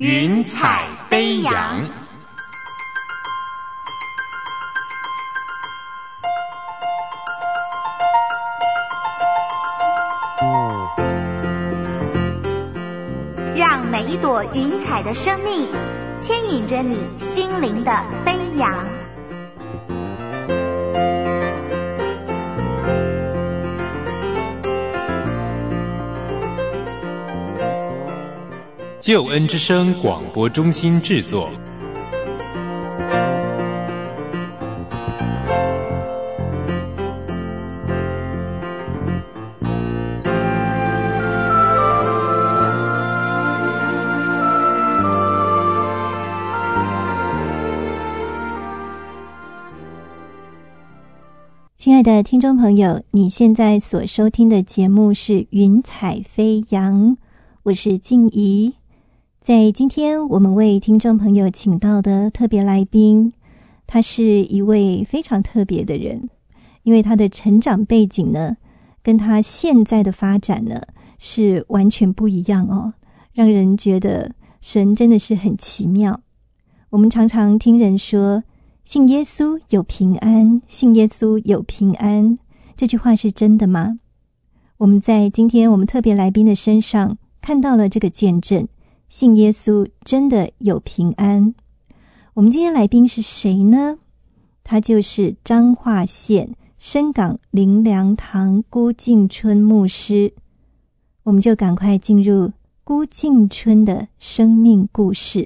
云彩飞扬。 让每一朵云彩的生命牵引着你心灵的飞扬。 救恩之声广播中心制作。 亲爱的听众朋友，你现在所收听的节目是云彩飞扬，我是静怡。在今天我们为听众朋友请到的特别来宾，他是一位非常特别的人，因为他的成长背景呢，跟他现在的发展呢是完全不一样哦，让人觉得神真的是很奇妙。我们常常听人说信耶稣有平安，信耶稣有平安，这句话是真的吗？我们在今天我们特别来宾的身上看到了这个见证，信耶稣真的有平安。我们今天来宾是谁呢？他就是彰化县深港灵粮堂辜敬春牧师。我们就赶快进入辜敬春的生命故事。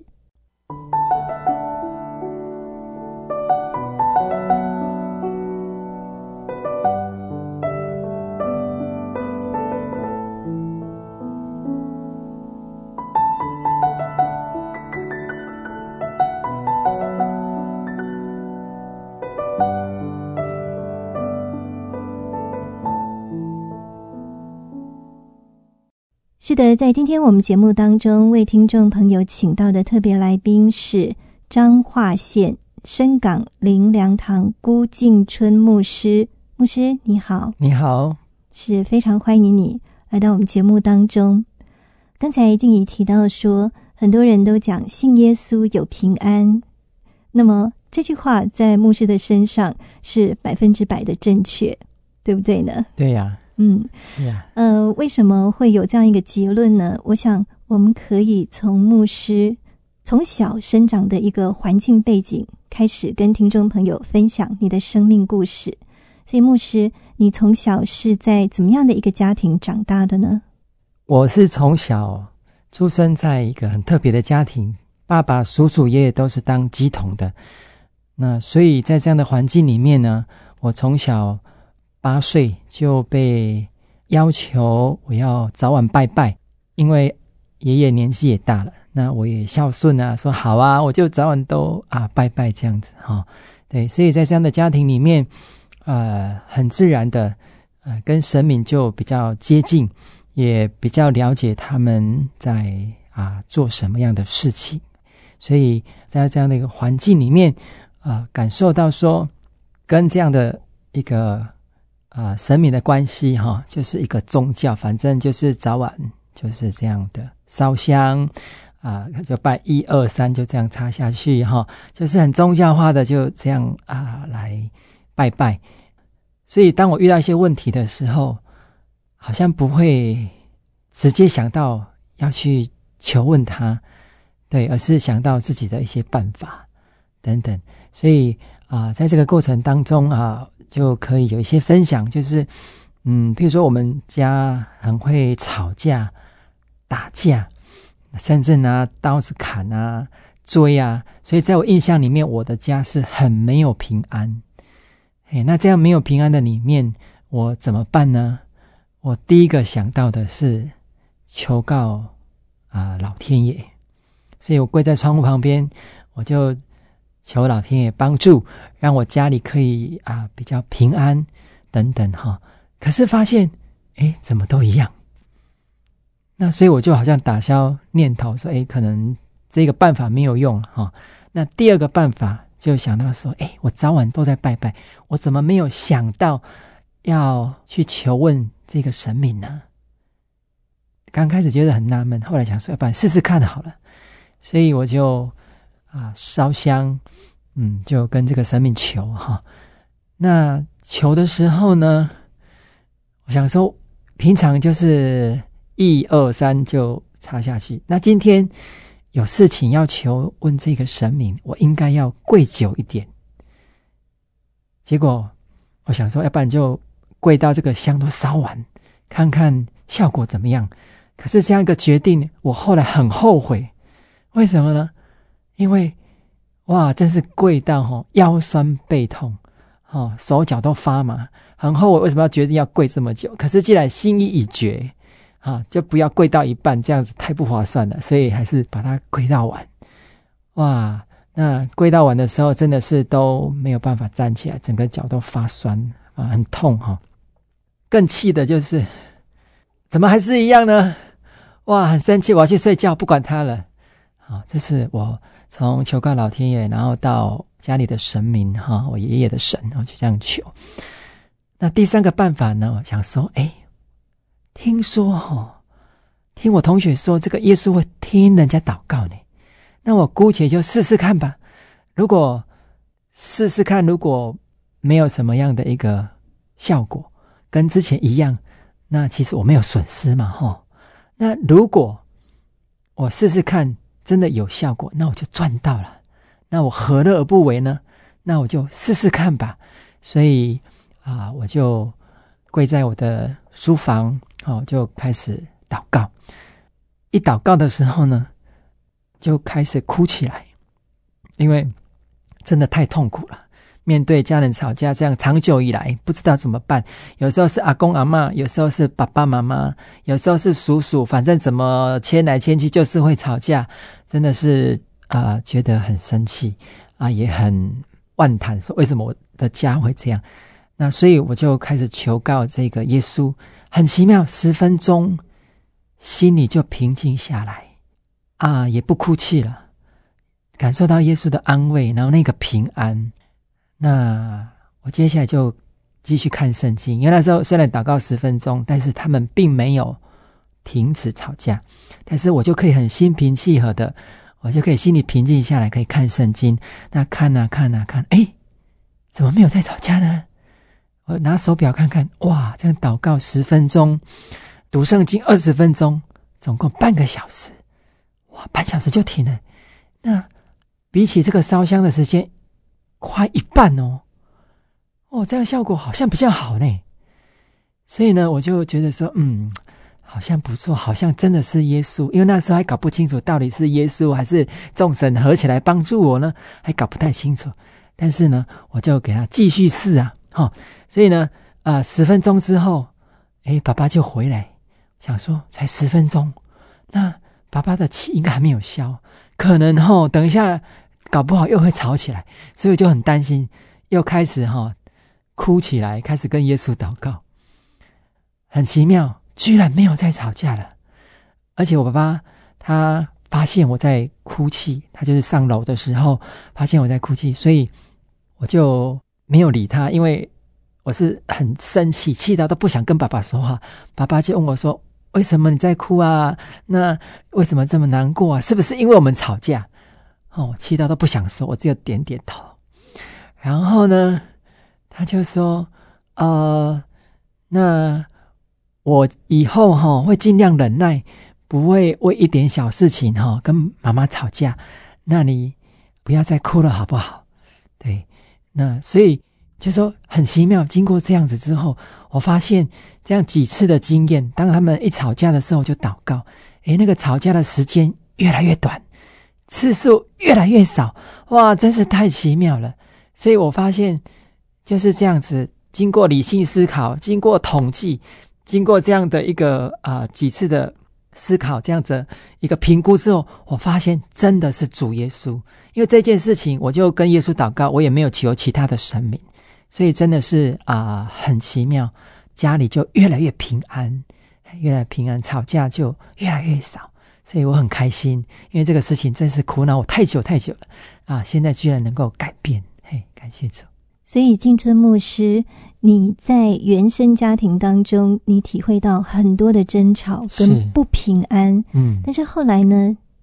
是的，在今天我们节目当中为听众朋友请到的特别来宾是彰化县深港灵粮堂辜敬春牧师。牧师你好。 你好。 是非常欢迎你来到我们节目当中。刚才静怡提到说很多人都讲信耶稣有平安，那么这句话在牧师的身上是100%的正确，对不对呢？ 对呀。是啊。 为什么会有这样一个结论呢？我想我们可以从牧师从小生长的一个环境背景开始跟听众朋友分享你的生命故事。所以牧师，你从小是在怎么样的一个家庭长大的呢？ 我是从小出生在一个很特别的家庭，爸爸、叔叔、爷爷都是当乩童的。那所以在这样的环境里面呢，我从小8岁就被要求我要早晚拜拜，因为爷爷年纪也大了，那我也孝顺啊，说好啊，我就早晚都拜拜这样子对，所以在这样的家庭里面，很自然的跟神明就比较接近，也比较了解他们在做什么样的事情，所以在这样的一个环境里面感受到说跟这样的一个神明的关系就是一个宗教，反正就是早晚就是这样的烧香就拜1、2、3就这样插下去就是很宗教化的就这样来拜拜。所以当我遇到一些问题的时候，好像不会直接想到要去求问他，对，而是想到自己的一些办法等等。所以在这个过程当中就可以有一些分享，就是譬如说我们家很会吵架打架，甚至拿刀子砍追所以在我印象里面，我的家是很没有平安。那这样没有平安的里面，我怎么办呢？我第一个想到的是求告老天爷，所以我跪在窗户旁边，我就求老天爷帮助，让我家里可以比较平安等等可是发现怎么都一样。那所以我就好像打消念头说可能这个办法没有用那第二个办法就想到说我早晚都在拜拜，我怎么没有想到要去求问这个神明呢？刚开始觉得很纳闷，后来想说要不然试试看好了。 所以我就烧香，就跟这个神明求哈。那求的时候呢，我想说平常就是1、2、3就插下去，那今天有事情要求问这个神明，我应该要跪久一点。结果我想说要不然就跪到这个香都烧完，看看效果怎么样。可是这样一个决定我后来很后悔。为什么呢？因为哇真是跪到腰酸背痛，手脚都发麻，很后悔为什么要决定要跪这么久。可是既然心意已决就不要跪到一半，这样子太不划算了，所以还是把它跪到完。哇，那跪到完的时候真的是都没有办法站起来，整个脚都发酸很痛更气的就是怎么还是一样呢？哇，很生气，我要去睡觉，不管他了。这是我从求告老天爷，然后到家里的神明我爷爷的神，就这样求。那第3个办法呢，我想说听说听我同学说这个耶稣会听人家祷告呢，那我姑且就试试看吧。如果试试看，如果没有什么样的一个效果，跟之前一样，那其实我没有损失嘛那如果我试试看真的有效果，那我就赚到了，那我何乐而不为呢？那我就试试看吧。所以我就跪在我的书房就开始祷告。一祷告的时候呢，就开始哭起来，因为真的太痛苦了。面对家人吵架，这样长久以来不知道怎么办，有时候是阿公阿嬷，有时候是爸爸妈妈，有时候是叔叔，反正怎么牵来牵去就是会吵架，真的是觉得很生气也很万叹，说为什么我的家会这样。那所以我就开始求告这个耶稣，很奇妙，10分钟心里就平静下来也不哭泣了，感受到耶稣的安慰，然后那个平安。那我接下来就继续看圣经，因为那时候虽然祷告10分钟，但是他们并没有停止吵架，但是我就可以很心平气和的，我就可以心里平静下来，可以看圣经。那看怎么没有在吵架呢？我拿手表看看，哇，这样祷告10分钟，读圣经20分钟，总共半个小时，哇，半小时就停了。那比起这个烧香的时间快一半这样效果好像比较好呢。所以呢，我就觉得说好像不错，好像真的是耶稣，因为那时候还搞不清楚到底是耶稣还是众神合起来帮助我呢，还搞不太清楚。但是呢，我就给他继续试所以呢10分钟之后爸爸就回来，想说才10分钟，那爸爸的气应该还没有消，可能等一下搞不好又会吵起来，所以我就很担心，又开始哭起来，开始跟耶稣祷告。很奇妙，居然没有再吵架了。而且我爸爸他发现我在哭泣，他就是上楼的时候发现我在哭泣，所以我就没有理他，因为我是很生气，气到都不想跟爸爸说话。爸爸就问我说，为什么你在哭啊？那为什么这么难过啊？是不是因为我们吵架？气到都不想说，我只有点点头。然后呢，他就说那我以后会尽量忍耐，不会为一点小事情跟妈妈吵架，那你不要再哭了好不好？对，那所以就说很奇妙，经过这样子之后，我发现这样几次的经验，当他们一吵架的时候就祷告，那个吵架的时间越来越短，次数越来越少，哇，真是太奇妙了。所以我发现就是这样子，经过理性思考，经过统计，经过这样的一个几次的思考，这样子一个评估之后，我发现真的是主耶稣。因为这件事情我就跟耶稣祷告，我也没有求其他的神明，所以真的是很奇妙，家里就越来越平安，越来越平安，吵架就越来越少。所以我很开心，因为这个事情真是苦恼我太久了现在居然能够改变，感谢主。 所以敬春牧师，你在原生家庭当中，你体会到很多的争吵跟不平安，但是后来呢，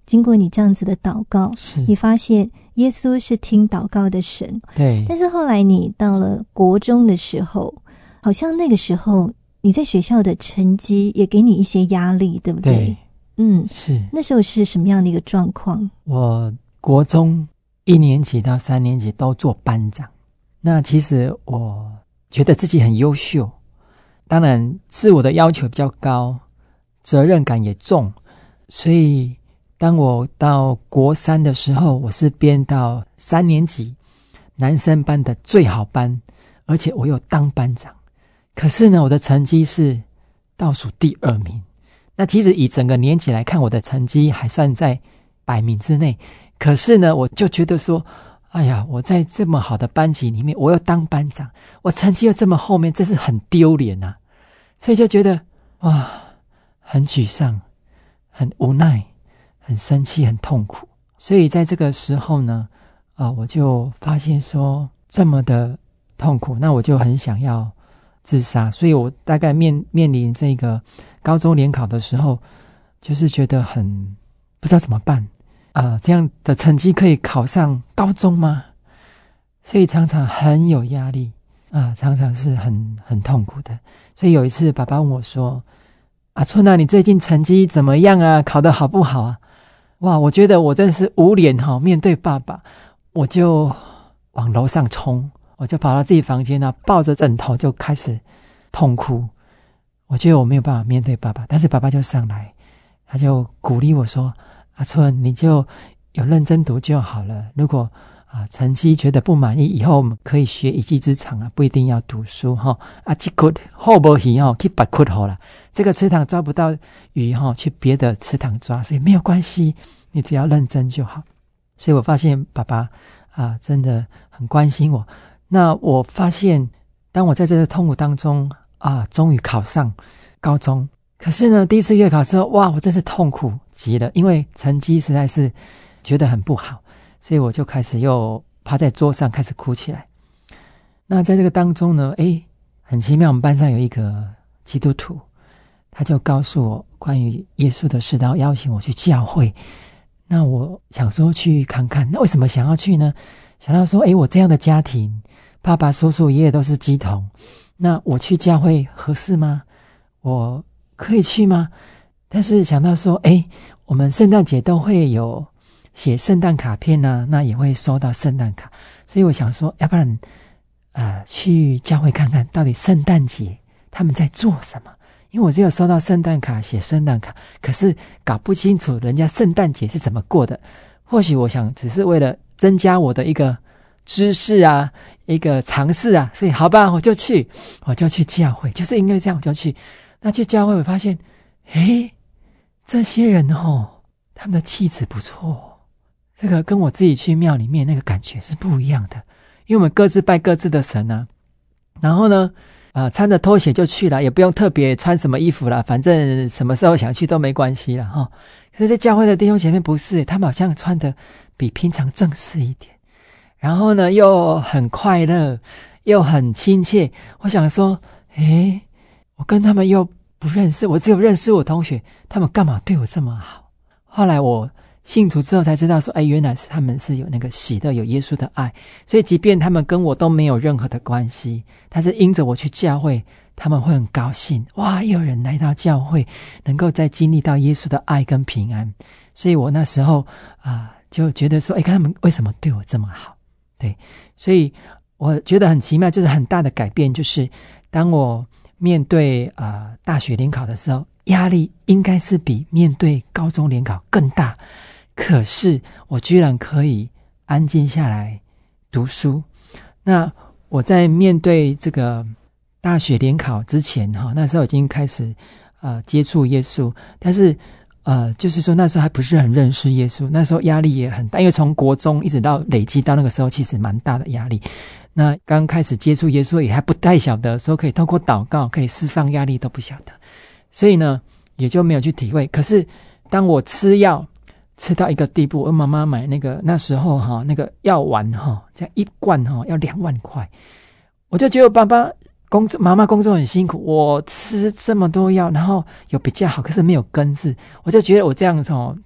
经过你这样子的祷告， 是你发现耶稣是听祷告的神。 对， 但是后来你到了国中的时候，好像那个时候你在学校的成绩也给你一些压力，对不对？ 对，是。 那时候是什么样的一个状况？ 我国中1年级到3年级都做班长，那其实我觉得自己很优秀，当然自我的要求比较高，责任感也重，所以当我到国3的时候，我是编到3年级男生班的最好班，而且我又当班长。可是呢，我的成绩是倒数第2名。那其实以整个年级来看，我的成绩还算在100名之内。可是呢，我就觉得说，哎呀，我在这么好的班级里面，我又当班长，我成绩又这么后面，这是很丢脸啊。所以就觉得哇，很沮丧，很无奈，很生气，很痛苦。所以在这个时候呢，我就发现说这么的痛苦，那我就很想要自杀。所以我大概面临这个高中联考的时候，就是觉得很不知道怎么办这样的成绩可以考上高中吗？所以常常很有压力常常是很痛苦的。所以有一次爸爸问我说，阿春啊，你最近成绩怎么样啊？考得好不好啊？哇，我觉得我真是无脸面对爸爸，我就往楼上冲，我就跑到自己房间抱着枕头就开始痛哭。我觉得我没有办法面对爸爸，但是爸爸就上来，他就鼓励我说，阿春，你就有认真读就好了，如果成绩觉得不满意，以后我们可以学一技之长不一定要读书这窟好不鱼去别窟好了，这个池塘抓不到鱼去别的池塘抓，所以没有关系，你只要认真就好。所以我发现爸爸真的很关心我。那我发现当我在这个痛苦当中终于考上高中，可是呢第一次月考之后，哇，我真是痛苦极了，因为成绩实在是觉得很不好，所以我就开始又趴在桌上开始哭起来。那在这个当中呢，很奇妙，我们班上有一个基督徒，他就告诉我关于耶稣的事，然后邀请我去教会。那我想说去看看，那为什么想要去呢？想到说我这样的家庭，爸爸叔叔爷爷都是基督，那我去教会合适吗？我可以去吗？但是想到说我们圣诞节都会有写圣诞卡片那也会收到圣诞卡，所以我想说要不然去教会看看到底圣诞节他们在做什么。因为我只有收到圣诞卡，写圣诞卡，可是搞不清楚人家圣诞节是怎么过的。或许我想只是为了增加我的一个知识一个尝试所以好吧，我就去教会，就是因为这样我就去。那去教会我发现这些人他们的气质不错，这个跟我自己去庙里面那个感觉是不一样的。因为我们各自拜各自的神然后呢穿着拖鞋就去了，也不用特别穿什么衣服了，反正什么时候想去都没关系了可是在教会的弟兄姐妹不是，他们好像穿的比平常正式一点，然后呢又很快乐又很亲切。我想说我跟他们又不认识，我只有认识我同学，他们干嘛对我这么好？后来我信主之后才知道说原来是他们是有那个喜乐，有耶稣的爱，所以即便他们跟我都没有任何的关系，但是因着我去教会，他们会很高兴，哇，有人来到教会能够再经历到耶稣的爱跟平安。所以我那时候就觉得说看他们为什么对我这么好。对，所以我觉得很奇妙，就是很大的改变，就是当我面对大学联考的时候，压力应该是比面对高中联考更大，可是我居然可以安静下来读书。那我在面对这个大学联考之前那时候已经开始接触耶稣，但是就是说那时候还不是很认识耶稣，那时候压力也很大，因为从国中一直到累积到那个时候其实蛮大的压力。那刚开始接触耶稣也还不太晓得说可以透过祷告可以释放压力，都不晓得，所以呢也就没有去体会。可是当我吃药吃到一个地步，我妈妈买那时候那个药丸这样一罐要2万块，我就觉得妈妈工作很辛苦，我吃这么多药，然后有比较好，可是没有根治，我就觉得我这样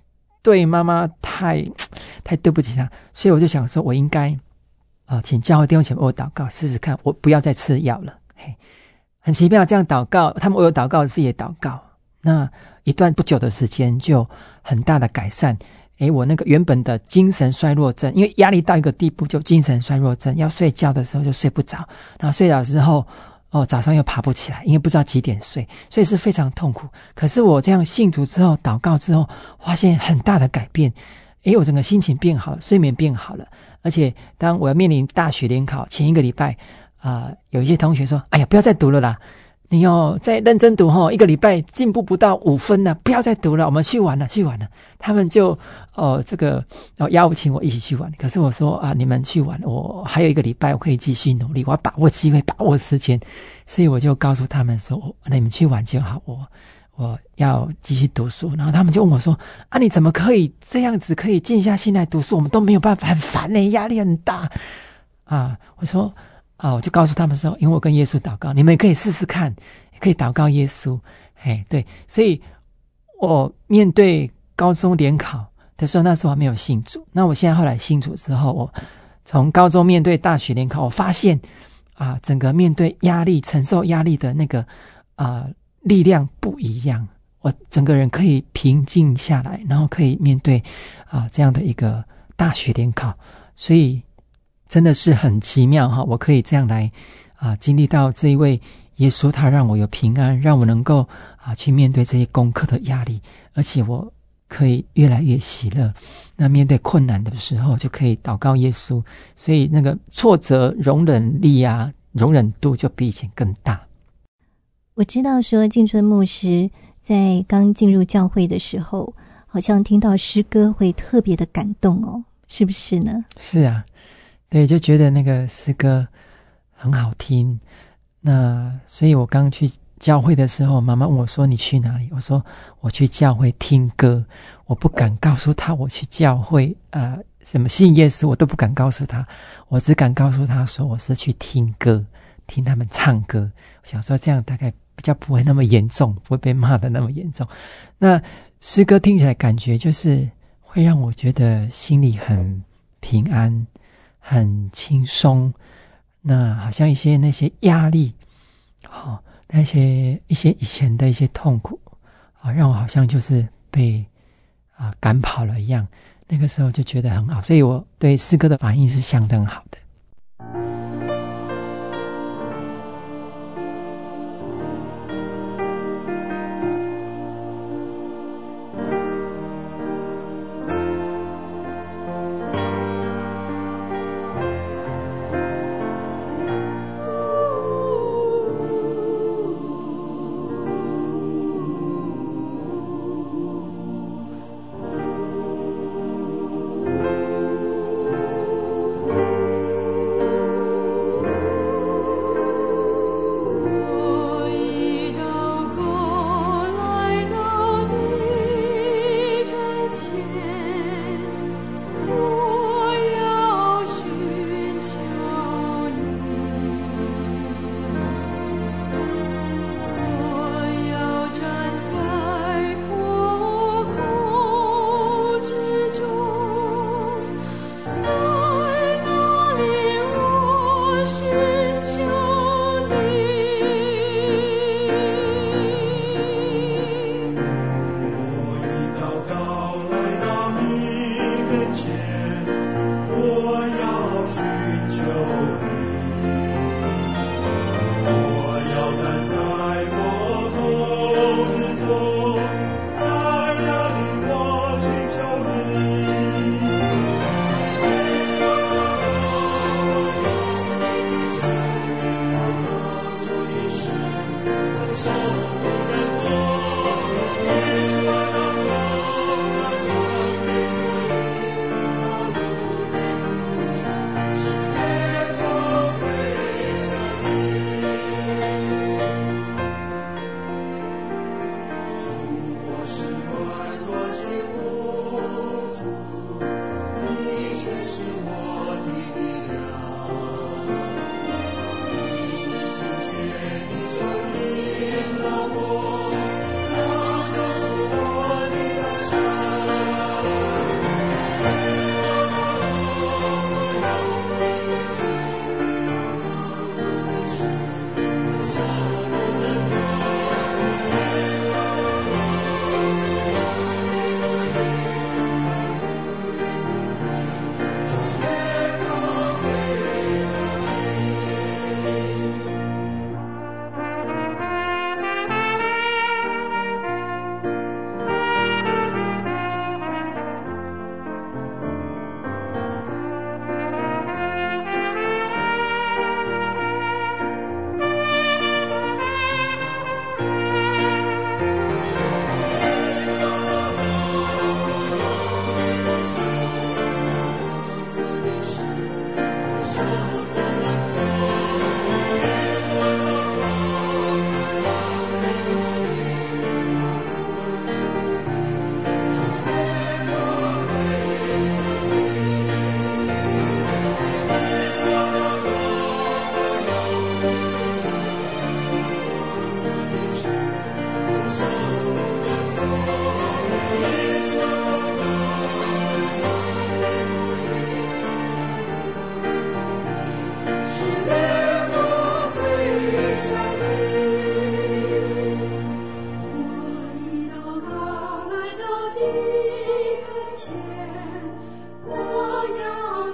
对妈妈太对不起她，所以我就想说我应该请教会弟兄姐妹为我祷告试试看，我不要再吃药了。很奇妙，这样祷告，他们为我祷告，自己也祷告，那一段不久的时间就很大的改善。我那个原本的精神衰弱症，因为压力到一个地步就精神衰弱症，要睡觉的时候就睡不着，然后睡着之后早上又爬不起来，因为不知道几点睡，所以是非常痛苦。可是我这样信主之后祷告之后发现很大的改变，我整个心情变好了，睡眠变好了，而且当我要面临大学联考前一个礼拜有一些同学说，哎呀不要再读了啦，你再认真读一个礼拜进步不到5分了，不要再读了，我们去玩了。他们就邀请我一起去玩。可是我说你们去玩，我还有1个礼拜，我可以继续努力，我要把握机会，把握时间。所以我就告诉他们说，你们去玩就好，我要继续读书。然后他们就问我说，你怎么可以这样子可以静下心来读书？我们都没有办法，很烦耶，压力很大我说我就告诉他们说，因为我跟耶稣祷告，你们也可以试试看，也可以祷告耶稣。对，所以我面对高中联考的时候，那时候还没有信主。那我现在后来信主之后，我从高中面对大学联考，我发现整个面对压力、承受压力的那个力量不一样。我整个人可以平静下来，然后可以面对这样的一个大学联考，所以真的是很奇妙我可以这样来经历到这一位耶稣，他让我有平安，让我能够去面对这些功课的压力，而且我可以越来越喜乐。那面对困难的时候就可以祷告耶稣，所以那个挫折容忍力容忍度就比以前更大。 我知道说进春牧师在刚进入教会的时候，好像听到诗歌会特别的感动是不是呢？ 是啊，对，就觉得那个诗歌很好听。那所以我刚去教会的时候，妈妈问我说你去哪里？我说我去教会听歌，我不敢告诉他我去教会什么信耶稣，我都不敢告诉他，我只敢告诉他说我是去听歌，听他们唱歌。我想说这样大概比较不会那么严重，不会被骂的那么严重。那诗歌听起来感觉就是会让我觉得心里很平安，很轻松。那好像那些压力那些以前的一些痛苦让我好像就是被赶跑了一样。那个时候就觉得很好，所以我对诗歌的反应是相当好的。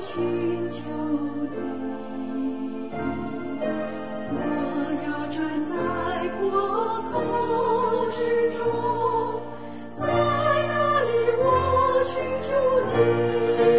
寻求你，我要站在破口之中，在哪里我寻求你。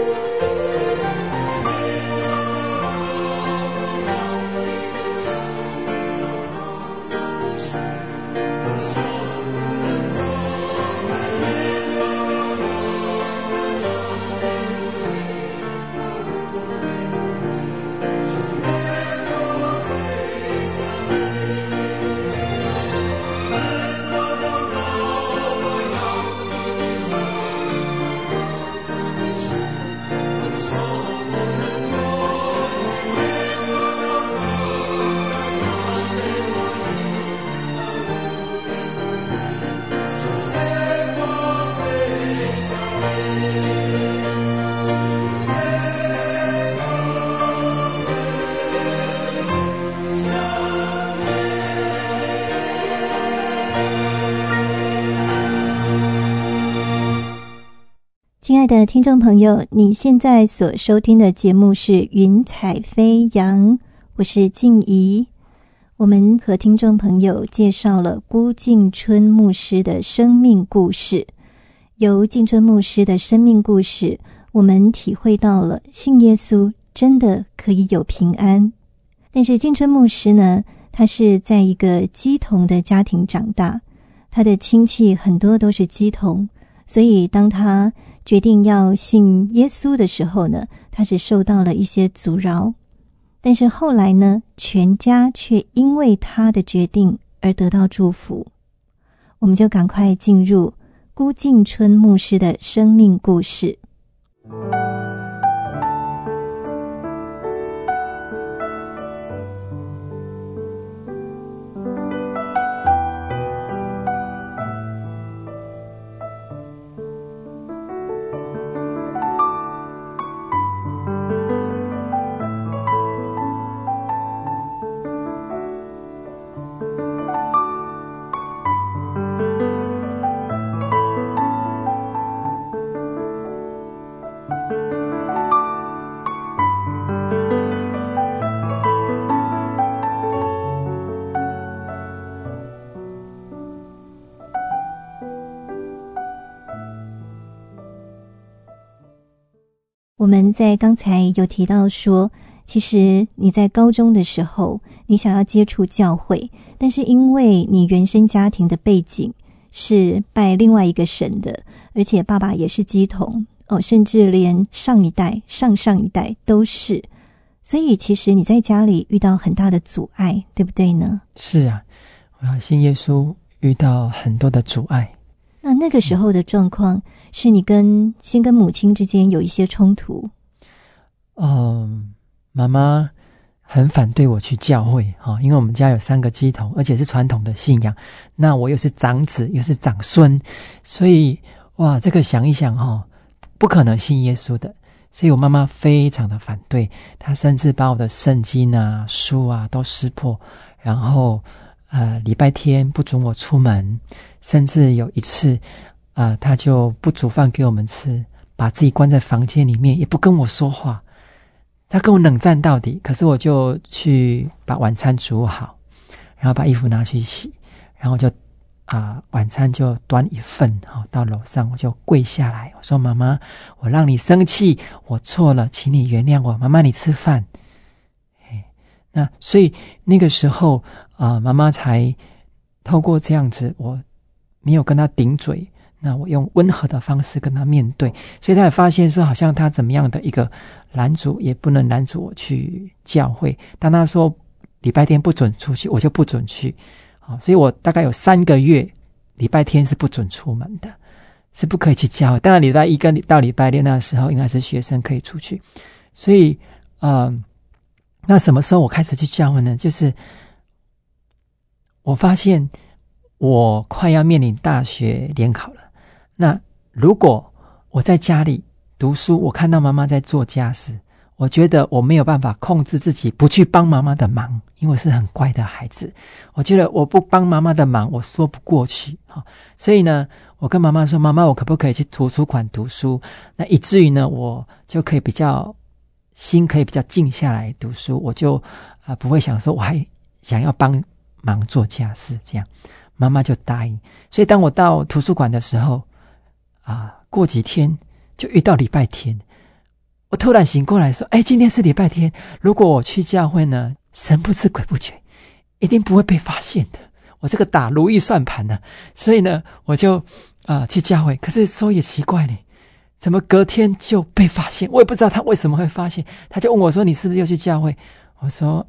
亲爱的听众朋友，你现在所收听的节目是云彩飞扬，我是静怡。我们和听众朋友介绍了辜敬春牧师的生命故事。由敬春牧师的生命故事，我们体会到了信耶稣真的可以有平安。但是敬春牧师呢，他是在一个基同的家庭长大，他的亲戚很多都是基同，所以当他决定要信耶稣的时候呢，他是受到了一些阻挠。但是后来呢，全家却因为他的决定而得到祝福。我们就赶快进入辜敬春牧师的生命故事。我们在刚才有提到说，其实你在高中的时候，你想要接触教会，但是因为你原生家庭的背景是拜另外一个神的，而且爸爸也是基同甚至连上一代、上上一代都是，所以其实你在家里遇到很大的阻碍，对不对呢？ 是啊，我要信耶稣遇到很多的阻碍。 那个时候的状况是你先跟母亲之间有一些冲突。 妈妈很反对我去教会因为我们家有3个基同，而且是传统的信仰，那我又是长子又是长孙，所以哇，这个想一想不可能信耶稣的，所以我妈妈非常的反对，她甚至把我的圣经啊书啊都撕破，然后礼拜天不准我出门，甚至有一次他就不煮饭给我们吃，把自己关在房间里面，也不跟我说话，他跟我冷战到底。可是我就去把晚餐煮好，然后把衣服拿去洗，然后就晚餐就端一份到楼上，我就跪下来，我说妈妈，我让你生气，我错了，请你原谅我，妈妈你吃饭。那所以那个时候妈妈才透过这样子，我没有跟她顶嘴，那我用温和的方式跟她面对，所以她也发现说好像她怎么样的一个拦阻也不能拦阻我去教会。当她说礼拜天不准出去，我就不准去所以我大概有3个月礼拜天是不准出门的，是不可以去教会。当然礼拜一跟到礼拜六那时候应该是学生可以出去。所以那什么时候我开始去教会呢？就是我发现我快要面临大学联考了，那如果我在家里读书，我看到妈妈在做家事，我觉得我没有办法控制自己不去帮妈妈的忙，因为我是很乖的孩子，我觉得我不帮妈妈的忙我说不过去所以呢我跟妈妈说，妈妈我可不可以去图书馆读书，那以至于呢我就可以比较心可以比较静下来读书，我就不会想说我还想要帮忙做家事这样。妈妈就答应。所以当我到图书馆的时候过几天就遇到礼拜天，我突然醒过来说今天是礼拜天，如果我去教会呢，神不知鬼不觉，一定不会被发现的，我这个打如意算盘呢。所以呢我就去教会。可是说也奇怪呢，怎么隔天就被发现？我也不知道他为什么会发现。他就问我说你是不是又去教会？我说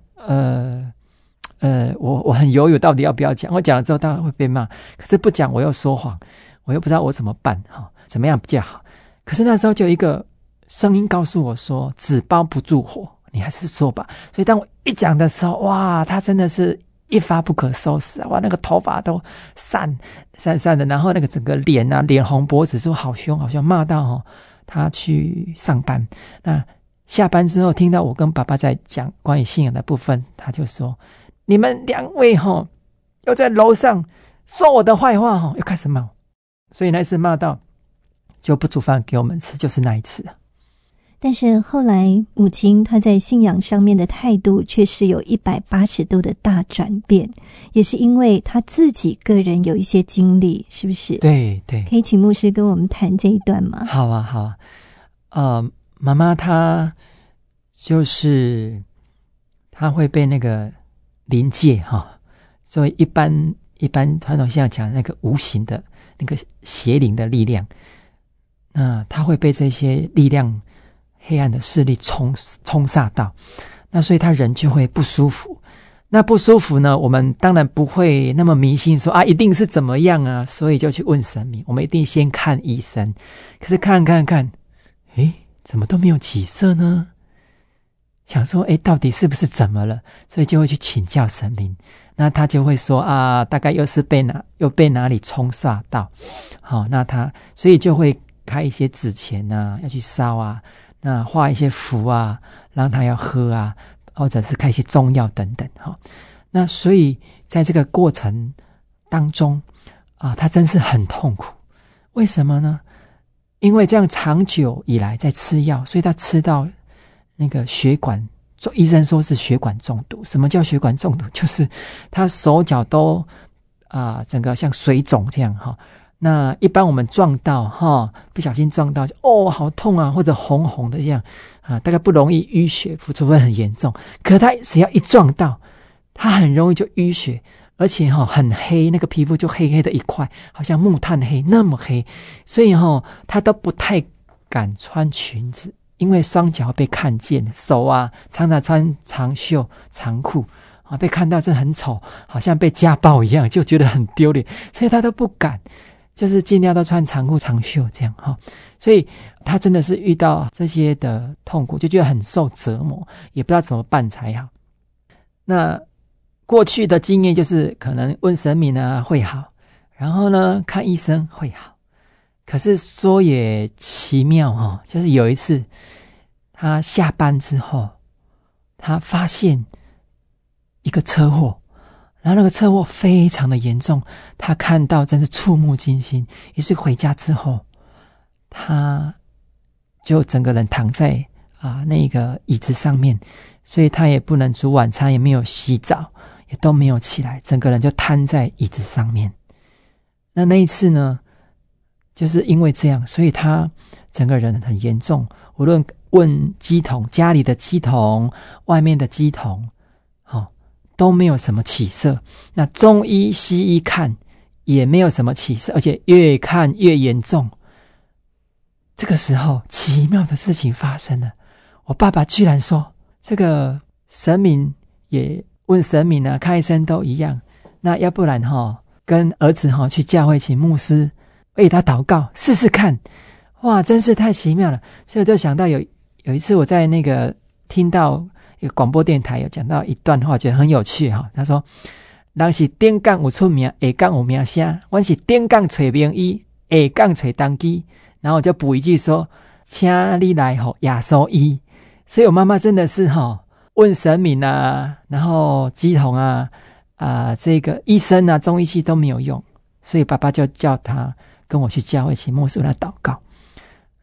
我很犹豫到底要不要讲，我讲了之后当然会被骂，可是不讲我又说谎，我又不知道我怎么办怎么样比较好。可是那时候就有一个声音告诉我说纸包不住火，你还是说吧。所以当我一讲的时候，哇，他真的是一发不可收拾哇，那个头发都散的，然后那个整个脸脸红脖子，说好凶好凶，骂到他去上班。那下班之后听到我跟爸爸在讲关于信仰的部分，他就说你们两位又在楼上说我的坏话又开始骂。所以那一次骂到就不煮饭给我们吃，就是那一次。 但是后来母亲她在信仰上面的态度却是有180度的大转变，也是因为她自己个人有一些经历，是不是？ 对对， 可以请牧师跟我们谈这一段吗？ 好啊。妈妈她就是她会被那个灵界所以一般传统信仰讲那个无形的那个邪灵的力量，那她会被这些力量黑暗的势力冲煞到，那所以他人就会不舒服。那不舒服呢，我们当然不会那么迷信说一定是怎么样所以就去问神明，我们一定先看医生。可是看怎么都没有起色呢？想说到底是不是怎么了？所以就会去请教神明。那他就会说大概又被哪里冲煞到。那他所以就会开一些纸钱要去烧那画一些符让他要喝或者是开一些中药等等那所以在这个过程当中他真是很痛苦。为什么呢？因为这样长久以来在吃药，所以他吃到那个血管，医生说是血管中毒。什么叫血管中毒？就是他手脚都整个像水肿这样那一般我们撞到不小心撞到就好痛或者红红的这样大概不容易淤血，除非很严重。可他只要一撞到，他很容易就淤血，而且很黑，那个皮肤就黑黑的一块，好像木炭黑那么黑。所以他都不太敢穿裙子，因为双脚被看见，手常常穿长袖长裤被看到真的很丑，好像被家暴一样，就觉得很丢脸，所以他都不敢，就是尽量都穿长裤长袖这样所以他真的是遇到这些的痛苦，就觉得很受折磨，也不知道怎么办才好。那过去的经验就是可能问神明会好，然后呢看医生会好。可是说也奇妙就是有一次他下班之后，他发现一个车祸，然后那个车祸非常的严重，他看到真是触目惊心。于是回家之后，他就整个人躺在那个椅子上面，所以他也不能煮晚餐，也没有洗澡，也都没有起来，整个人就瘫在椅子上面。那一次呢，就是因为这样，所以他整个人很严重，无论问乩童，家里的乩童，外面的乩童都没有什么起色。那中医西医看也没有什么起色，而且越看越严重。这个时候奇妙的事情发生了，我爸爸居然说这个神明也问神明看医生都一样，那要不然跟儿子去教会请牧师为他祷告试试看。哇，真是太奇妙了。所以我就想到有一次我在那个听到一个广播电台有讲到一段话，觉得很有趣他说人是顶港有出名，下港有名声，我是顶港找名医，下港找当机。然后我就补一句说请你来耶稣医。所以我妈妈真的是问神明然后乩童这个医生中医系都没有用，所以爸爸就叫他跟我去教会请牧师为他祷告。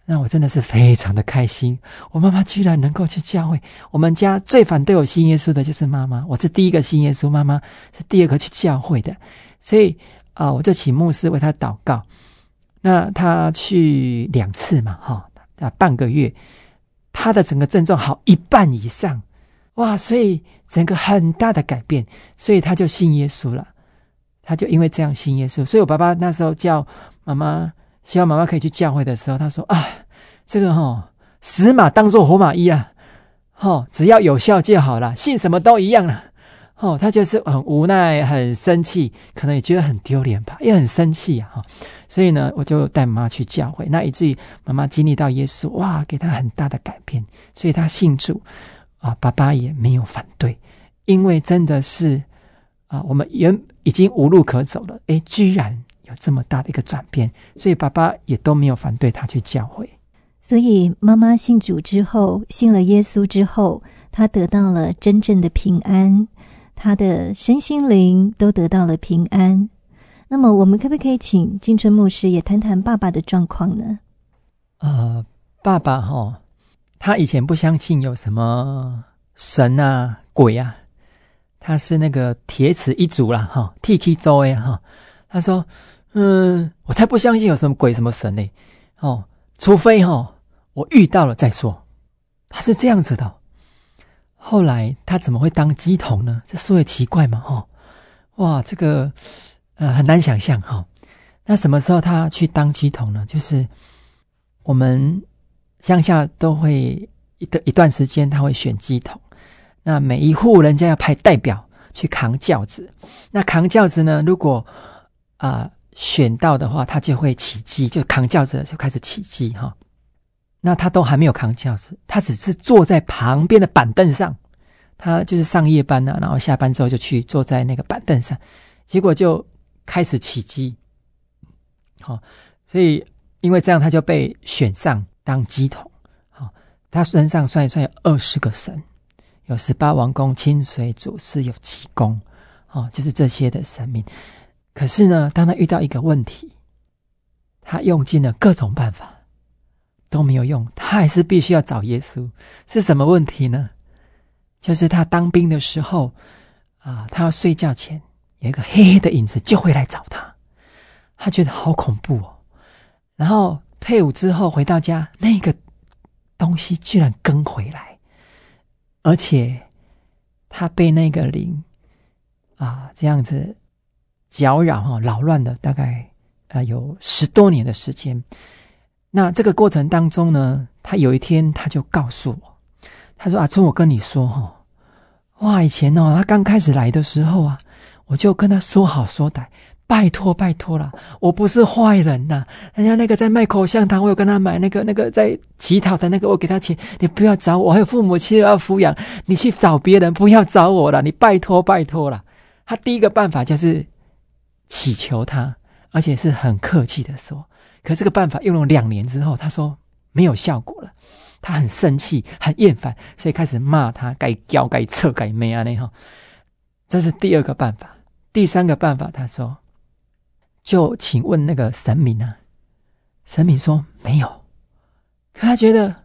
那我真的是非常的开心，我妈妈居然能够去教会。我们家最反对我信耶稣的就是妈妈，我是第一个信耶稣，妈妈是第二个去教会的。所以我就请牧师为她祷告。那她去2次嘛，半个月，她的整个症状好一半以上，哇！所以整个很大的改变，所以她就信耶稣了。她就因为这样信耶稣，所以我爸爸那时候叫妈妈，希望妈妈可以去教会的时候，他说这个死马当作活马医啊，只要有效就好了，信什么都一样了。他就是很无奈，很生气，可能也觉得很丢脸吧，也很生气啊。所以呢，我就带妈妈去教会，那以至于妈妈经历到耶稣，哇，给她很大的改变，所以她信主爸爸也没有反对，因为真的是我们已经无路可走了，居然有这么大的一个转变，所以爸爸也都没有反对他去教会。 所以妈妈信主之后，信了耶稣之后，她得到了真正的平安，她的身心灵都得到了平安。那么我们可不可以请金春牧师也谈谈爸爸的状况呢？ 爸爸他以前不相信有什么神啊鬼啊，他是那个铁齿一族啦，TK 周他说我才不相信有什么鬼什么神呢，除非我遇到了再说。他是这样子的。后来他怎么会当乩童呢？这说也奇怪嘛哇，这个很难想象那什么时候他去当乩童呢？就是我们乡下都会一段时间他会选乩童，那每一户人家要派代表去扛轿子，那扛轿子呢，如果选到的话，他就会起乩，就扛轿子就开始起乩那他都还没有扛轿子，他只是坐在旁边的板凳上，他就是上夜班然后下班之后就去坐在那个板凳上，结果就开始起乩所以因为这样他就被选上当乩童他身上算一算有20个神，有18王公、清水祖师，有济公就是这些的神明。可是呢，当他遇到一个问题，他用尽了各种办法都没有用，他还是必须要找耶稣。是什么问题呢？就是他当兵的时候他要睡觉前有一个黑黑的影子就会来找他，他觉得好恐怖然后退伍之后回到家，那个东西居然跟回来，而且他被那个灵这样子搅扰扰乱了大概有10多年的时间。那这个过程当中呢，他有一天他就告诉我，他说阿春，我跟你说哇，以前他刚开始来的时候我就跟他说好说歹，拜托啦，我不是坏人呐，人家那个在卖口香糖，我有跟他买那个在乞讨的那个，我给他钱，你不要找我，还有父母亲要抚养，你去找别人，不要找我了，你拜托啦。他第一个办法就是祈求他，而且是很客气的说，可这个办法用了2年之后，他说没有效果了，他很生气很厌烦，所以开始骂他该教该撤该妹这是第2个办法。第3个办法，他说就请问那个神明神明说没有，可他觉得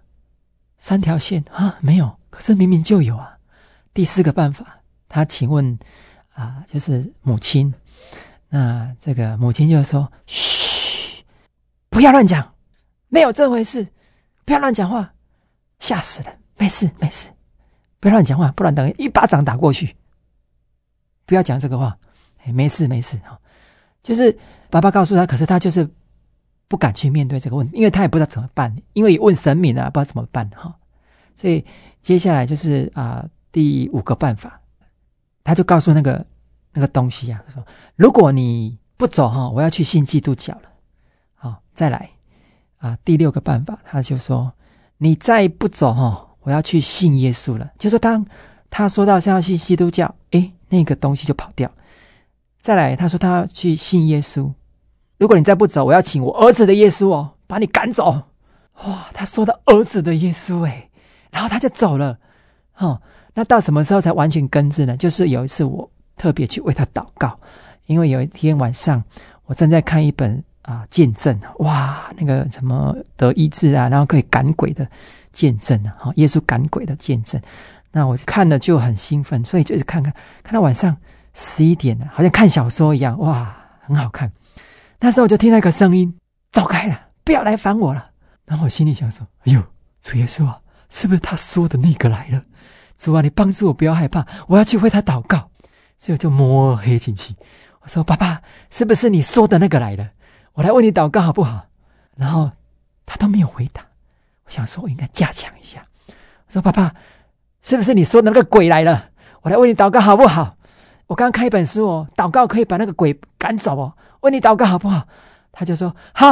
3条线没有，可是明明就有第4个办法，他请问就是母亲，那这个母亲就说嘘，不要乱讲，没有这回事，不要乱讲话，吓死了，没事，不要乱讲话，不然等于一巴掌打过去，不要讲这个话，没事就是爸爸告诉他，可是他就是不敢去面对这个问题，因为他也不知道怎么办，因为问神明不知道怎么办所以接下来就是第5个办法，他就告诉那个东西他说如果你不走我要去信基督教了再来第6个办法，他就说你再不走我要去信耶稣了，就说当他说到像要信基督教那个东西就跑掉。再来他说他要去信耶稣，如果你再不走，我要请我儿子的耶稣把你赶走。哇，他说到儿子的耶稣然后他就走了那到什么时候才完全根治呢？就是有一次我特别去为他祷告，因为有一天晚上我正在看一本见证，哇，那个什么得医治啊，然后可以赶鬼的见证啊，耶稣赶鬼的见证。那我看了就很兴奋，所以就一直看到晚上11点了，好像看小说一样，哇，很好看。那时候我就听到一个声音，走开了，不要来烦我了。然后我心里想说，哎呦，主耶稣啊，是不是他说的那个来了？主啊，你帮助我，不要害怕，我要去为他祷告。所以我就摸黑进去，我说，爸爸，是不是你说的那个来了？我来为你祷告好不好？然后他都没有回答。我想说我应该加强一下，我说，爸爸，是不是你说的那个鬼来了？我来为你祷告好不好？我刚刚看一本书哦，祷告可以把那个鬼赶走哦，为你祷告好不好？他就说好。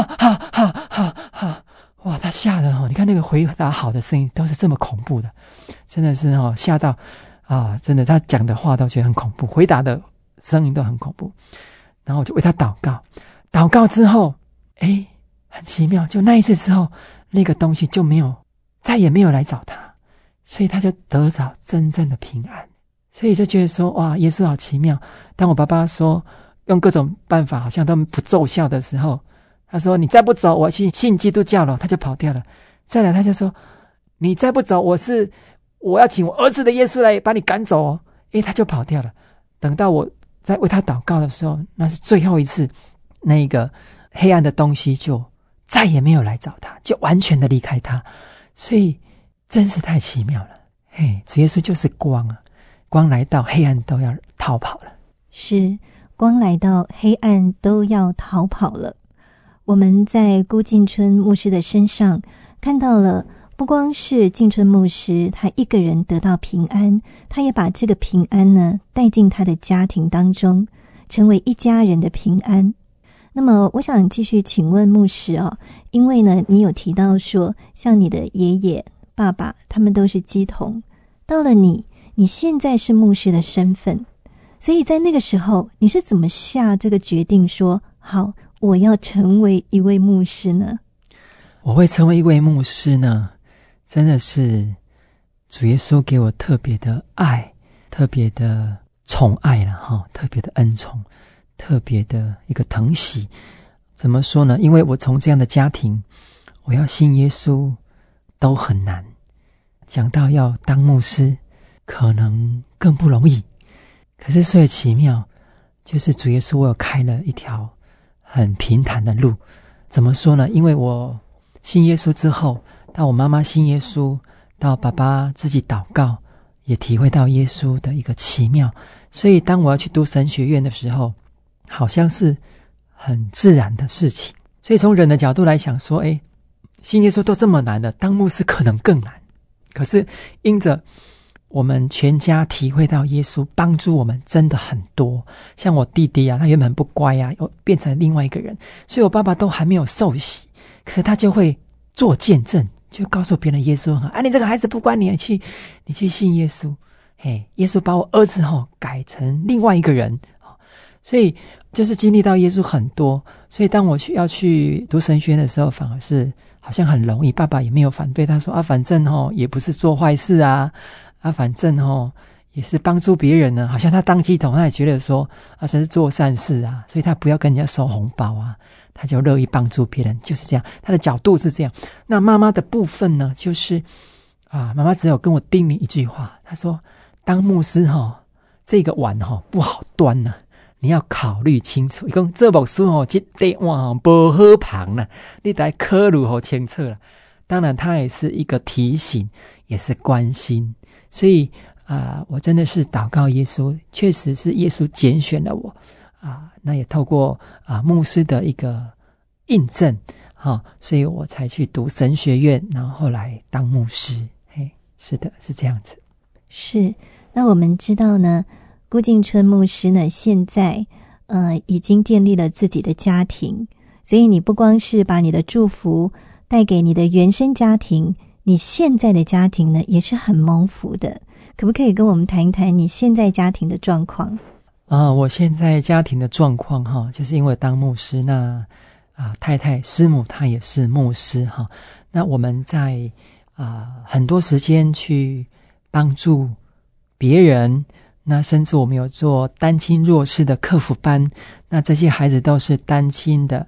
哇，他吓得哦，你看那个回答好的声音都是这么恐怖的，真的是哦，吓到啊，真的他讲的话都觉得很恐怖，回答的声音都很恐怖。然后我就为他祷告之后，很奇妙，就那一次之后，那个东西就再也没有来找他，所以他就得着真正的平安。所以就觉得说，哇，耶稣好奇妙。当我爸爸说用各种办法好像都不奏效的时候，他说，你再不走，我去信基督教了，他就跑掉了。再来他就说，你再不走，我要请我儿子的耶稣来把你赶走哦。他就跑掉了。等到我在为他祷告的时候，那是最后一次，那个黑暗的东西就再也没有来找他，就完全的离开他。所以真是太奇妙了。主耶稣就是光啊，光来到黑暗都要逃跑了。 是，光来到黑暗都要逃跑了。我们在辜敬春牧师的身上看到了，不光是敬春牧师他一个人得到平安，他也把这个平安呢带进他的家庭当中，成为一家人的平安。那么我想继续请问牧师因为呢你有提到说，像你的爷爷爸爸他们都是基同，到了你现在是牧师的身份，所以在那个时候你是怎么下这个决定说，好，我要成为一位牧师呢？ 我会成为一位牧师呢，真的是主耶稣给我特别的爱，特别的宠爱了特别的恩宠，特别的一个疼惜。怎么说呢？因为我从这样的家庭，我要信耶稣都很难，讲到要当牧师可能更不容易。可是最奇妙就是主耶稣为我开了一条很平坦的路。怎么说呢？因为我信耶稣之后，到我妈妈信耶稣，到爸爸自己祷告，也体会到耶稣的一个奇妙。所以当我要去读神学院的时候，好像是很自然的事情。所以从人的角度来想说，信耶稣都这么难了，当牧师可能更难。可是因着我们全家体会到耶稣帮助我们真的很多，像我弟弟啊，他原本不乖啊，又变成另外一个人，所以我爸爸都还没有受洗，可是他就会做见证，就告诉别人耶稣很好，你这个孩子不乖，你去信耶稣。耶稣把我儿子改成另外一个人，所以就是经历到耶稣很多。所以当我要去读神学院的时候，反而是好像很容易，爸爸也没有反对，他说反正也不是做坏事啊，反正也是帮助别人呢，好像他当基统，他也觉得说他是做善事啊，所以他不要跟人家收红包啊，他就乐意帮助别人，就是这样，他的角度是这样。那妈妈的部分呢，就是妈妈只有跟我叮咛一句话，她说当牧师这个碗不好端呢，你要考虑清楚。伊讲做牧师这块碗不好捧呢，你得考虑清楚了。当然他也是一个提醒，也是关心。所以我真的是祷告耶稣，确实是耶稣拣选了我那也透过牧师的一个印证所以我才去读神学院，然后后来当牧师。是的，是这样子。 是，那我们知道呢，辜敬春牧师呢现在已经建立了自己的家庭，所以你不光是把你的祝福带给你的原生家庭，你现在的家庭呢也是很蒙福的。可不可以跟我们谈一谈你现在家庭的状况？ 我现在家庭的状况就是因为当牧师，那太太师母她也是牧师那我们在很多时间去帮助别人，那甚至我们有做单亲弱势的客服班，那这些孩子都是单亲的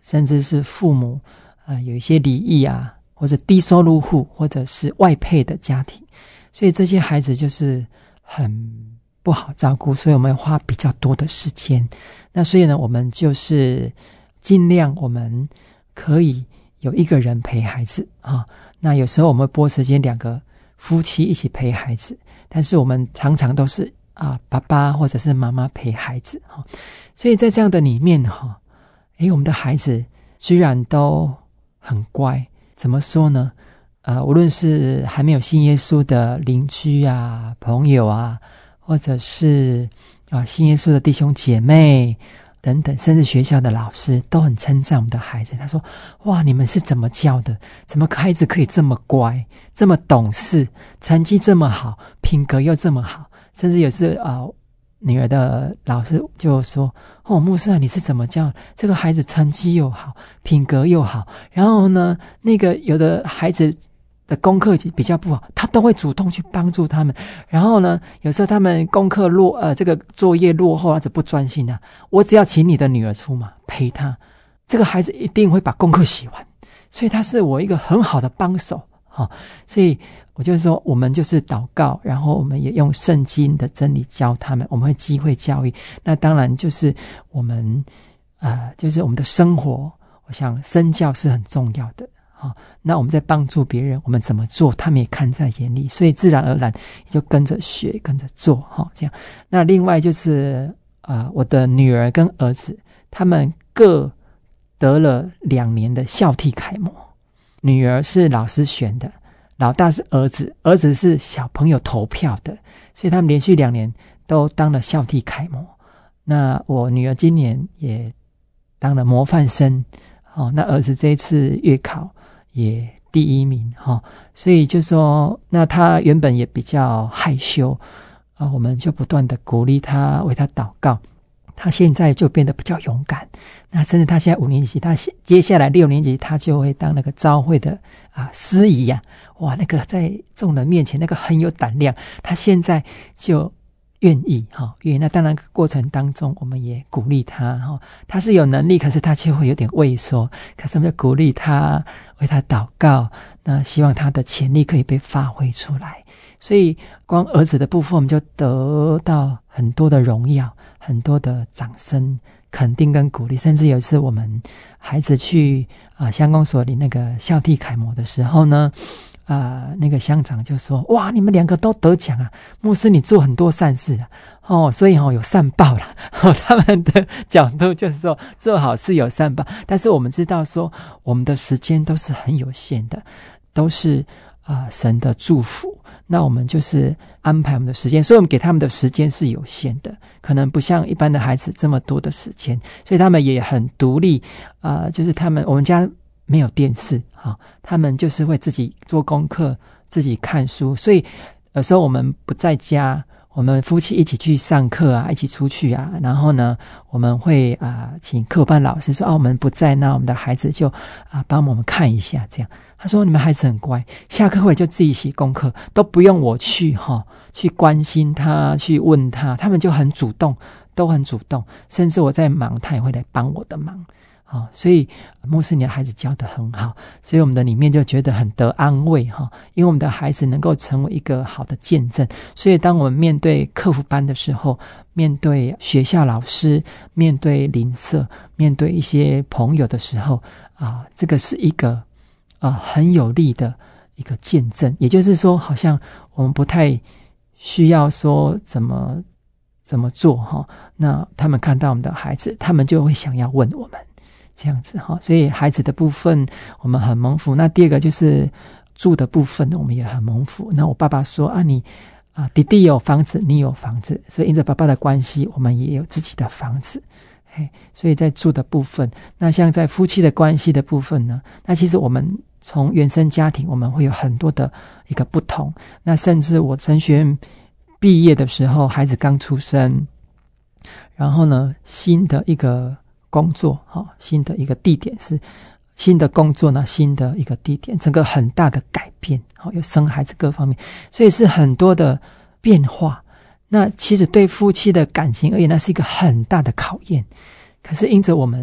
甚至是父母有一些离异啊，或者低收入户，或者是外配的家庭，所以这些孩子就是很不好照顾，所以我们花比较多的时间。那所以呢，我们就是尽量我们可以有一个人陪孩子啊。那有时候我们会拨时间2个夫妻一起陪孩子，但是我们常常都是爸爸或者是妈妈陪孩子哈。所以在这样的里面哈，我们的孩子居然都很乖。怎么说呢？无论是还没有信耶稣的邻居啊、朋友啊，或者是信耶稣的弟兄姐妹等等，甚至学校的老师都很称赞我们的孩子。他说：哇，你们是怎么教的？怎么孩子可以这么乖，这么懂事，成绩这么好，品格又这么好？甚至有时女儿的老师就说：牧师啊，你是怎么教这个孩子成绩又好，品格又好，然后呢，那个有的孩子的功课比较不好，他都会主动去帮助他们。然后呢，有时候他们功课这个作业落后或者不专心啊，我只要请你的女儿出马陪他，这个孩子一定会把功课写完。所以他是我一个很好的帮手所以我就是说，我们就是祷告，然后我们也用圣经的真理教他们，我们会机会教育。那当然就是我们就是我们的生活，我想身教是很重要的那我们在帮助别人，我们怎么做他们也看在眼里，所以自然而然也就跟着学跟着做这样。那另外就是我的女儿跟儿子他们各得了2年的校替楷模。女儿是老师选的，老大是儿子，儿子是小朋友投票的，所以他们连续2年都当了校替楷模。那我女儿今年也当了模范生那儿子这一次月考也第1名所以就说，那他原本也比较害羞我们就不断的鼓励他，为他祷告。他现在就变得比较勇敢，那甚至他现在5年级，他接下来6年级他就会当那个召会的司仪哇，那个在众人面前那个很有胆量，他现在就愿意那当然过程当中我们也鼓励他他是有能力，可是他却会有点畏缩，可是我们就鼓励他，为他祷告，那希望他的潜力可以被发挥出来。所以光儿子的部分我们就得到很多的荣耀，很多的掌声肯定跟鼓励。甚至有一次我们孩子去乡公所领那个校替楷模的时候呢那个乡长就说：哇，你们2个都得奖牧师你做很多善事所以有善报啦他们的角度就是说做好事有善报，但是我们知道说我们的时间都是很有限的，都是神的祝福，那我们就是安排我们的时间，所以我们给他们的时间是有限的，可能不像一般的孩子这么多的时间，所以他们也很独立就是我们家没有电视他们就是会自己做功课，自己看书，所以有时候我们不在家，我们夫妻一起去上课一起出去然后呢我们会请课班老师说我们不在，那我们的孩子就帮我们看一下这样。他说你们孩子很乖，下课会就自己写功课，都不用我去关心他，去问他，他们就很主动，都很主动，甚至我在忙他也会来帮我的忙所以牧师你的孩子教得很好，所以我们的里面就觉得很得安慰因为我们的孩子能够成为一个好的见证。所以当我们面对课辅班的时候，面对学校老师，面对邻舍，面对一些朋友的时候这个是一个很有力的一个见证。也就是说好像我们不太需要说怎么做那他们看到我们的孩子，他们就会想要问我们这样子所以孩子的部分我们很蒙福。那第二个就是住的部分我们也很蒙福。那我爸爸说你弟弟有房子，你有房子，所以因着爸爸的关系我们也有自己的房子所以在住的部分，那像在夫妻的关系的部分呢，那其实我们从原生家庭我们会有很多的一个不同。那甚至我神学院毕业的时候，孩子刚出生，然后呢新的一个工作新的一个地点是新的工作呢，新的一个地点，整个很大的改变有生孩子各方面，所以是很多的变化。那其实对夫妻的感情而言，那是一个很大的考验。可是因着我们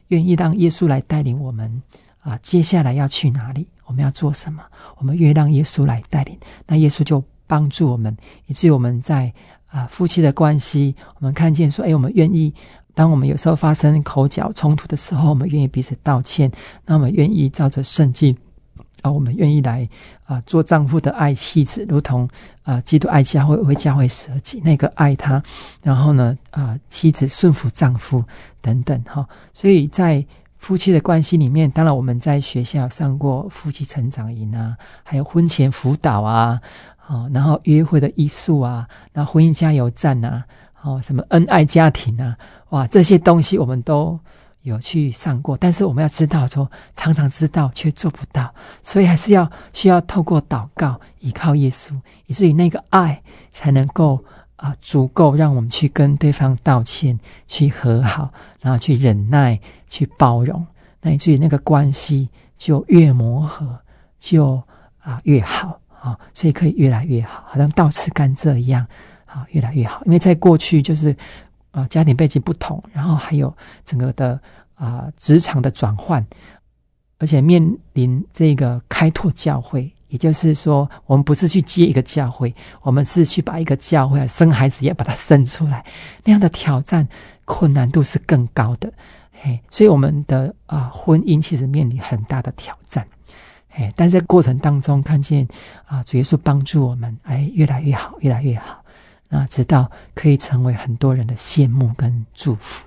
愿意让耶稣来带领我们接下来要去哪里，我们要做什么，我们愿意让耶稣来带领，那耶稣就帮助我们，以至于我们在夫妻的关系，我们看见说我们愿意，当我们有时候发生口角冲突的时候，我们愿意彼此道歉，那我们愿意照着圣经我们愿意来做丈夫的爱妻子，如同基督爱教会为教会舍己，那个爱他，然后呢妻子顺服丈夫等等所以在夫妻的关系里面，当然我们在学校上过夫妻成长营还有婚前辅导然后约会的艺术然后婚姻加油站什么恩爱家庭哇，这些东西我们都有去上过，但是我们要知道说，常常知道却做不到，所以还是需要透过祷告，依靠耶稣，以至于那个爱才能够足够让我们去跟对方道歉，去和好，然后去忍耐，去包容，那以至于那个关系就越磨合，就越好所以可以越来越好，好像倒吃甘蔗一样越来越好。因为在过去就是家庭背景不同，然后还有整个的职场的转换，而且面临这个开拓教会，也就是说我们不是去接一个教会，我们是去把一个教会生孩子也把它生出来，那样的挑战困难度是更高的所以我们的婚姻其实面临很大的挑战但是在过程当中看见主耶稣帮助我们越来越好，越来越好，那直到可以成为很多人的羡慕跟祝福。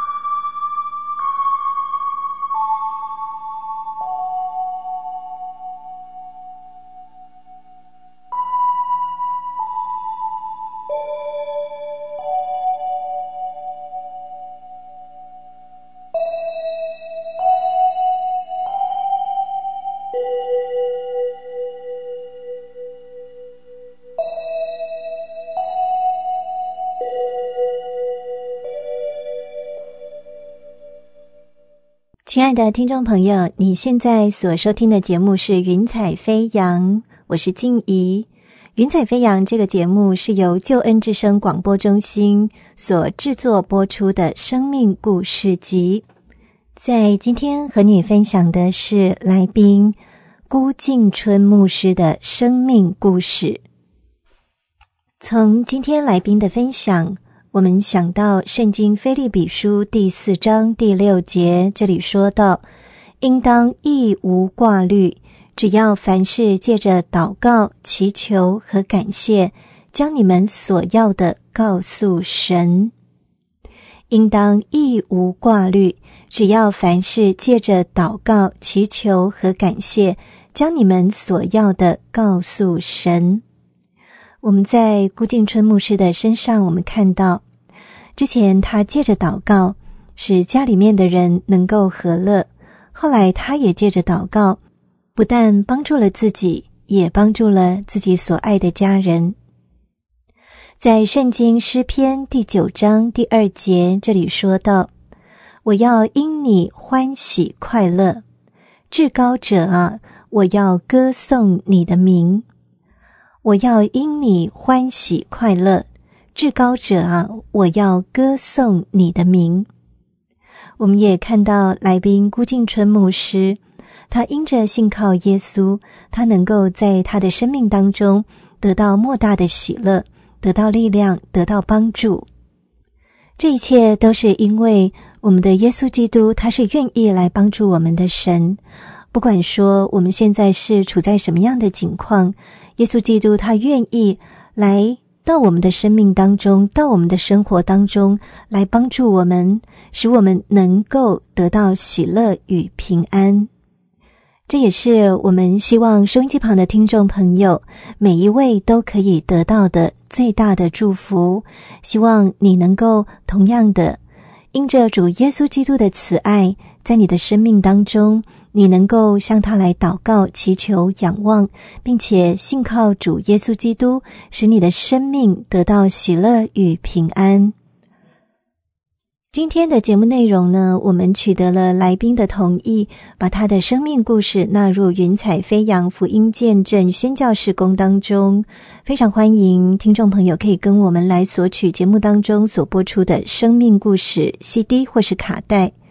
亲爱的听众朋友，你现在所收听的节目是云彩飞扬，我是静怡。云彩飞扬这个节目是由救恩之声广播中心所制作播出的生命故事集。在今天和你分享的是来宾辜敬春牧师的生命故事。从今天来宾的分享，我们想到圣经腓立比书第4章第6节，这里说到，应当亦无挂虑，只要凡事借着祷告、祈求和感谢，将你们所要的告诉神。应当亦无挂虑，只要凡事借着祷告、祈求和感谢，将你们所要的告诉神。我们在辜敬春牧师的身上，我们看到之前他借着祷告使家里面的人能够和乐，后来他也借着祷告不但帮助了自己，也帮助了自己所爱的家人。在圣经诗篇第9章第2节，这里说到，我要因你欢喜快乐，至高者啊，我要歌颂你的名。我要因你欢喜快乐，至高者啊，我要歌颂你的名。我们也看到来宾辜敬春牧师，他因着信靠耶稣，他能够在他的生命当中得到莫大的喜乐，得到力量，得到帮助。这一切都是因为我们的耶稣基督，他是愿意来帮助我们的神。不管说我们现在是处在什么样的境况，耶稣基督他愿意来到我们的生命当中，到我们的生活当中来帮助我们，使我们能够得到喜乐与平安。这也是我们希望收音机旁的听众朋友每一位都可以得到的最大的祝福。希望你能够同样的因着主耶稣基督的慈爱，在你的生命当中，你能够向他来祷告、祈求、仰望，并且信靠主耶稣基督，使你的生命得到喜乐与平安。今天的节目内容呢，我们取得了来宾的同意，把他的生命故事纳入云彩飞扬福音见证宣教事工当中。非常欢迎听众朋友可以跟我们来索取节目当中所播出的生命故事 CD 或是卡带。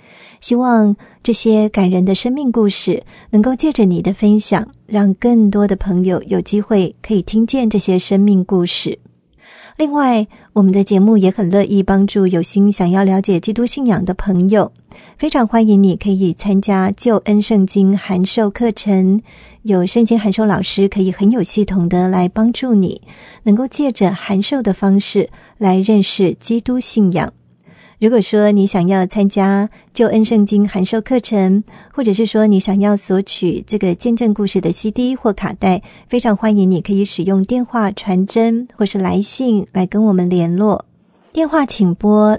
希望这些感人的生命故事能够借着你的分享，让更多的朋友有机会可以听见这些生命故事。另外，我们的节目也很乐意帮助有心想要了解基督信仰的朋友，非常欢迎你可以参加救恩圣经函授课程，有圣经函授老师可以很有系统的来帮助你，能够借着函授的方式来认识基督信仰。如果说你想要参加救恩圣经函授课程，或者是说你想要索取这个见证故事的 CD 或卡带，非常欢迎你可以使用电话传真或是来信来跟我们联络。电话请拨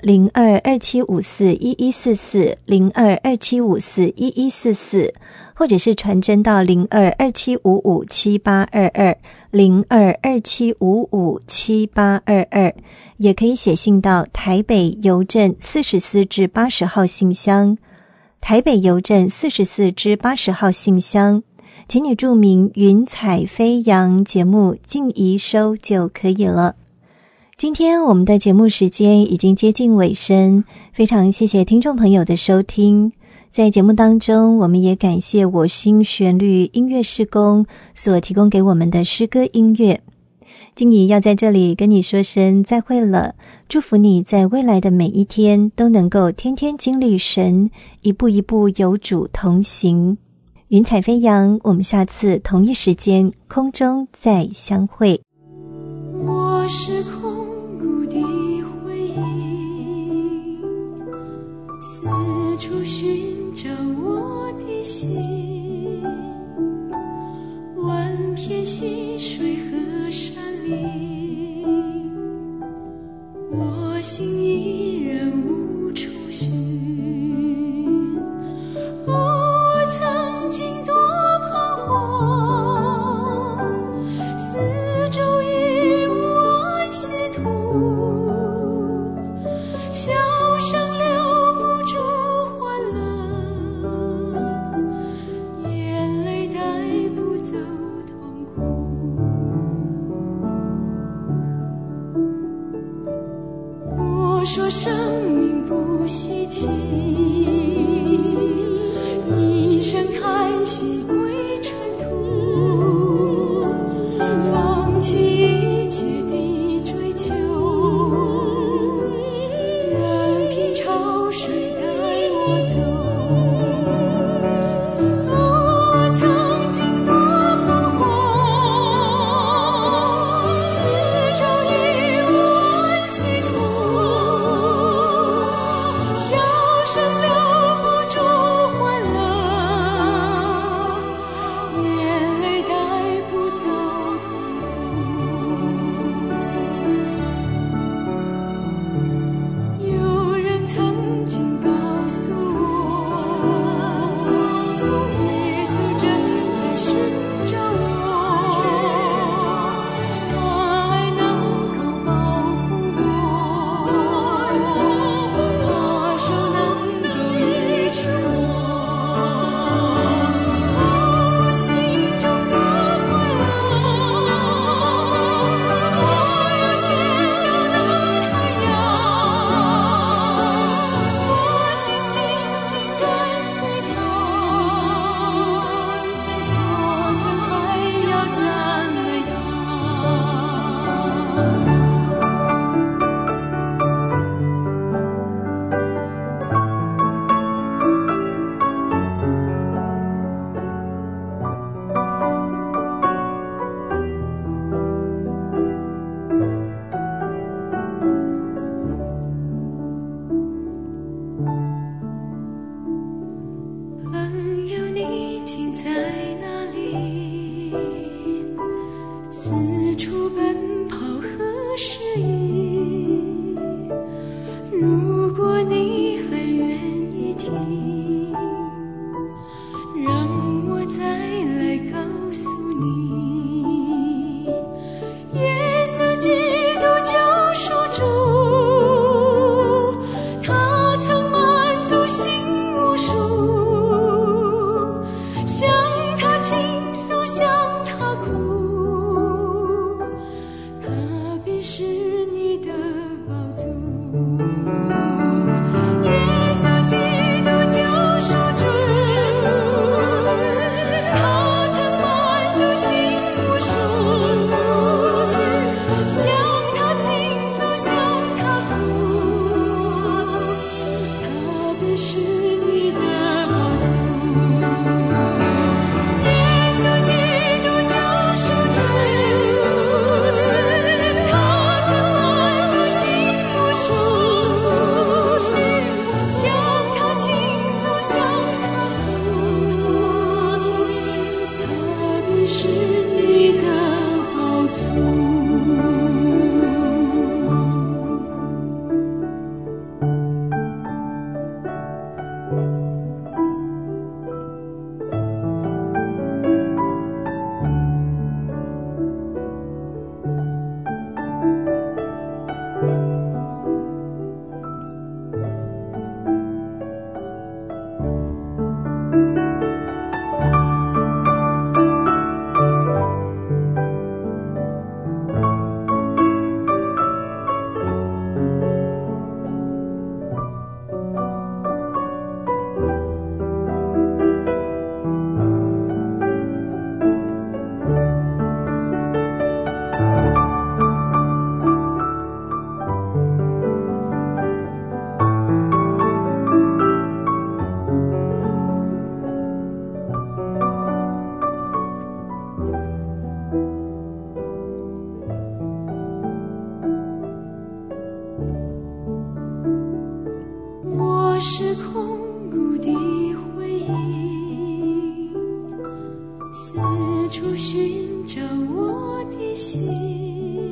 0227541144 0227541144，或者是传真到0227557822 0227557822，也可以写信到台北邮政44至80号信箱，台北邮政44至80号信箱，请你注明云彩飞扬节目静怡收就可以了。今天我们的节目时间已经接近尾声，非常谢谢听众朋友的收听。在节目当中，我们也感谢我心旋律音乐事工所提供给我们的诗歌音乐。静怡要在这里跟你说声再会了，祝福你在未来的每一天都能够天天经历神，一步一步有主同行。云彩飞扬，我们下次同一时间空中再相会。 我是空谷的回忆，四处寻找我的心，万片溪水和山林，我心依然无处寻。我曾经多彷徨，四周已无安息土，笑声留不住欢乐，眼泪带不走痛苦。我说生命不稀奇，一声叹息归尘土，放弃一切的追求，任凭潮水带我走。我曾经多彷徨，四周已无安息土，笑声留不住欢乐，眼泪带不走痛苦。有人曾经告诉我，耶稣正在寻找我，他爱能够保护我，他手能够医治我。我心中多快乐，我要见到那太阳，我心紧紧跟随他，我将还要赞美他。朋友，你竟在哪里？四处奔跑何时已？如果你还愿意听，让我再来告诉你，耶稣基督救赎主，他曾满足心无数，向他倾诉，向他哭，他必使你心，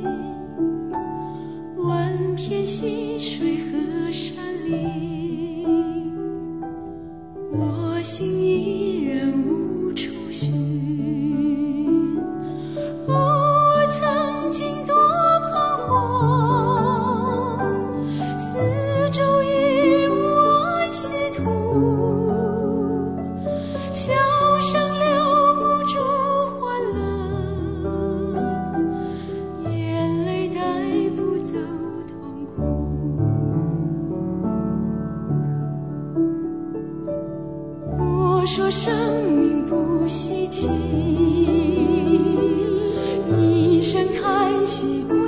万片溪水和山林，我心依然无处寻。我曾经多彷徨，四周已无安息土，笑声留不住欢乐，眼泪带不走痛苦。我说生命不稀奇，一声叹息。